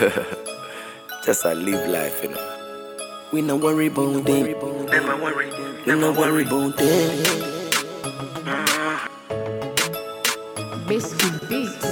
Just I live life, you know. We no worry about them. Never worry. We no worry about them. Biscuit Beats.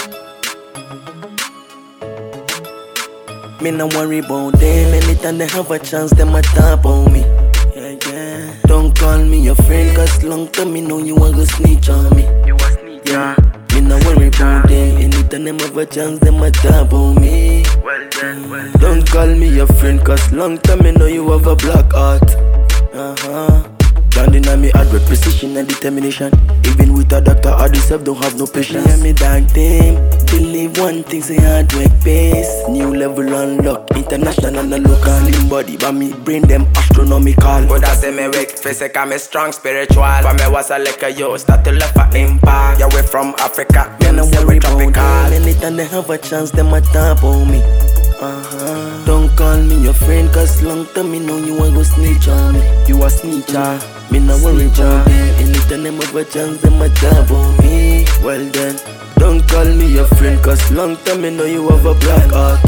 Me no worry about them. Anytime they have a chance, them a tap on me. Yeah, yeah. Don't call me your friend, cause long time me know you want to snitch on me. You a snitch, Yeah. Me no worry about them. Anytime them have a chance, them a tap on me. Well done. Don't call me your friend, cause long time me know you have a black heart. Standing on me hard with precision and determination. Even with a doctor, I deserve don't have no patience. Yeah, me dark them. Believe one thing, say hard work base. New level unlock, international and local. In body, but me brain them astronomical. But I say me weak physical, me strong spiritual. But me was a like a yo, start to left for impact. Yeah, we from Africa, Me no worry about tropical. them. Anytime they have a chance, them a tap on me. Don't call me your friend, cause long time me know you want go snitch on me. You a snitcher. Me no worry about them. Anytime them have a chance, them a tap on me. Well then, don't call me your friend, cause long time me know you have a black heart.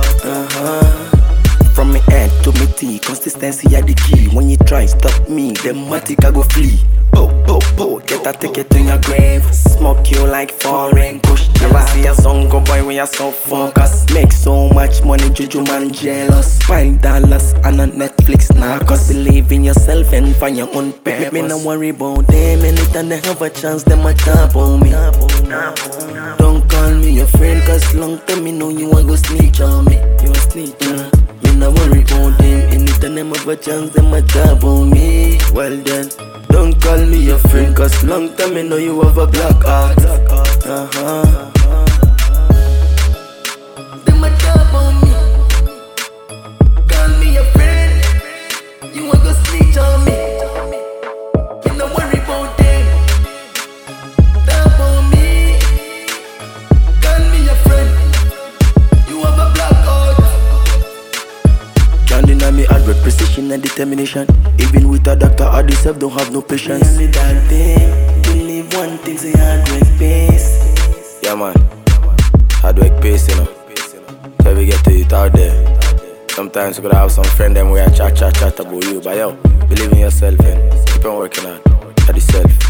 From me head to me teeth, consistency are the key. When you try stop me, them matic I go flee. Get a ticket to your grave. Smoke you like foreign push. Never see a song go boy when you're so focused. Make so much money, juju man jealous. $5 and on Netflix now. Cause believe in yourself and find your own purpose. Me no worry about them. Anytime they have a chance, them a tap on me. Don't call me your friend, cause long time me know you want go snitch on me. You a snitcher. Me no worry about them. Anytime them have a chance, them a tap on me. Well then, don't call me your friend, cause long time me know you have a black heart. Them a tap on me. Call me your friend. You want go snitch on me. Me no worry about them. Tap on me. Call me your friend. You have a black heart. Standing on me hard with precision and determination. Even with a doctor, I deserve don't have no patience. Yeah, me that thing. Believe one thing, say hard work base. Yeah, man. Hard work pays, you know. So we get to it out there. Sometimes you gotta have some friend them where chat about you. But yo, believe in yourself and keep on working hard. For yourself.